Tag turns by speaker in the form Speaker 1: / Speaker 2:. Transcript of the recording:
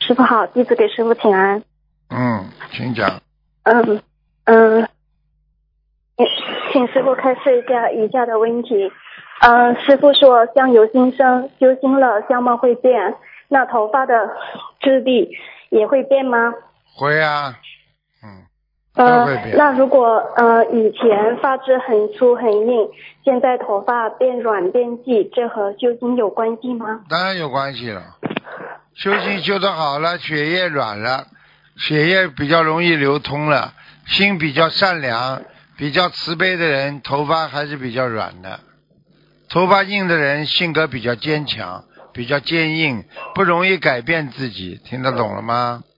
Speaker 1: 师傅好，弟子给师傅请安。
Speaker 2: 请讲。
Speaker 1: 请师傅开示一下以下的问题。师傅说相由心生，修心了相貌会变，那头发的质地也会变吗？
Speaker 2: 会啊，都会变。
Speaker 1: 那如果以前发质很粗很硬，现在头发变软变细，这和修心有关系吗？
Speaker 2: 当然有关系了，修心修得好了，血液软了，血液比较容易流通了，心比较善良，比较慈悲的人，头发还是比较软的。头发硬的人性格比较坚强，比较坚硬，不容易改变自己，听得懂了吗？